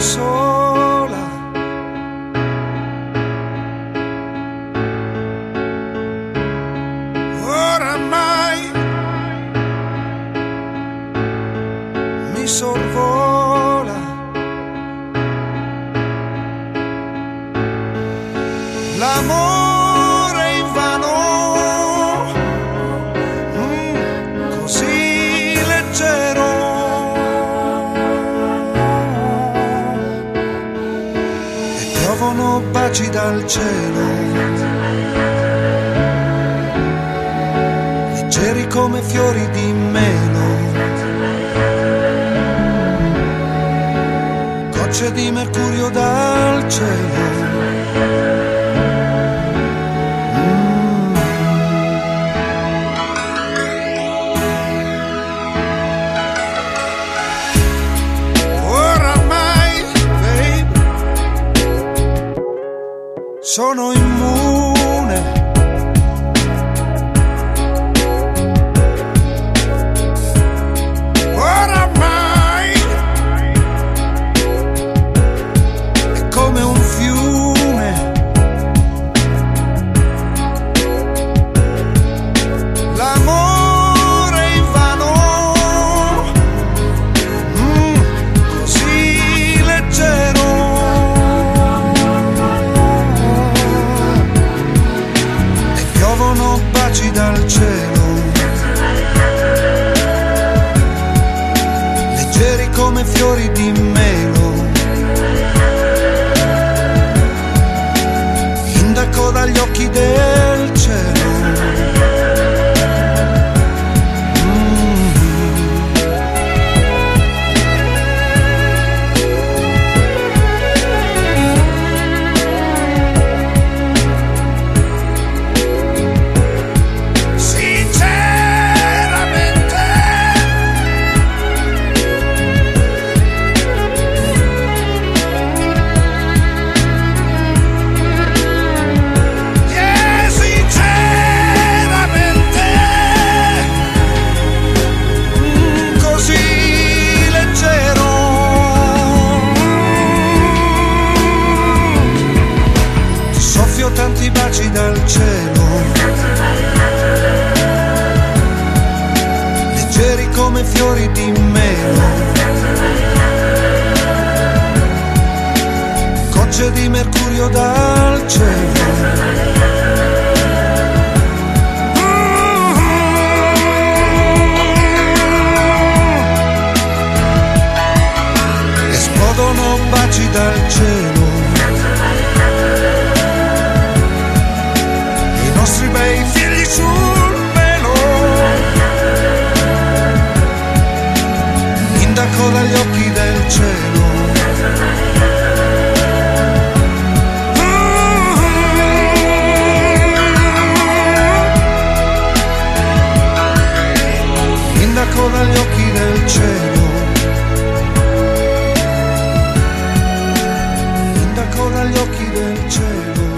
sola. Oramai mi sorvola l'amore invano, così leggero. E piovono baci dal cielo, leggeri come fiori di melo, gocce di mercurio dal cielo. Oramai, babe, sono immune. Oramai è come un fiume, l'amore invano, così leggero. E piovono baci dal cielo, leggeri come fiori di melo, indaco dagli occhi del cielo. Sinceramente, yeah, sinceramente, così leggero. Ti soffio tanti baci dal cielo, leggeri come fiori di melo, gocce di mercurio dal cielo. Esplodono baci dal cielo, i nostri bei figli sul velo, indaco dagli occhi del cielo. Indaco dagli occhi del cielo, indaco dagli occhi del cielo.